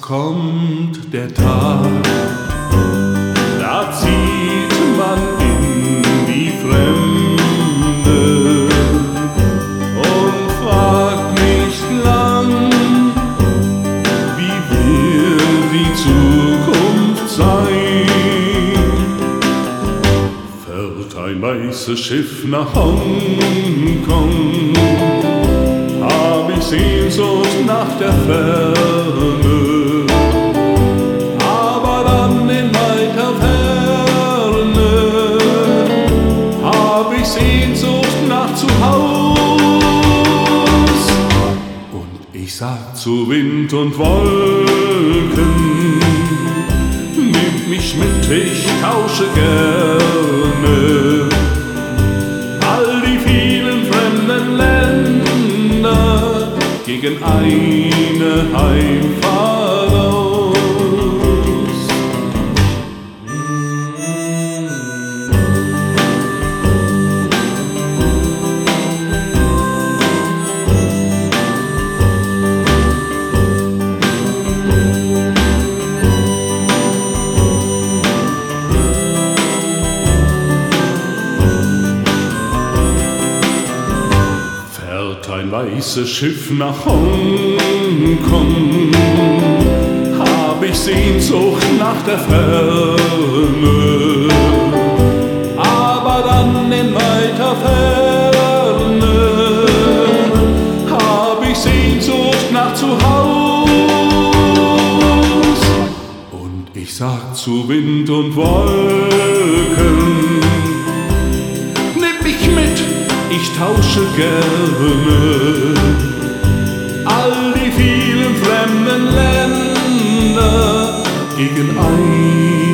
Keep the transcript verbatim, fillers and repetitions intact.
kommt der Tag, da zieht man in die Fremde und fragt nicht lang, wie wird die Zukunft sein. Fährt ein weißes Schiff nach Hongkong, hab ich Sehnsucht nach der Ferne, aber dann in weiter Ferne hab ich Sehnsucht nach zu Haus. Und ich sag zu Wind und Wolken, nimmt mich mit, ich tausche gerne all die vielen fremden Länder gegen eine Heimfahrt aus. Ein weißes Schiff nach Hongkong, hab ich Sehnsucht nach der Ferne, aber dann in weiter Ferne hab ich Sehnsucht nach zu Haus. Und ich sag zu Wind und Wolken, nimm mich mit, ich tausche gerne all die vielen fremden Länder gegen ein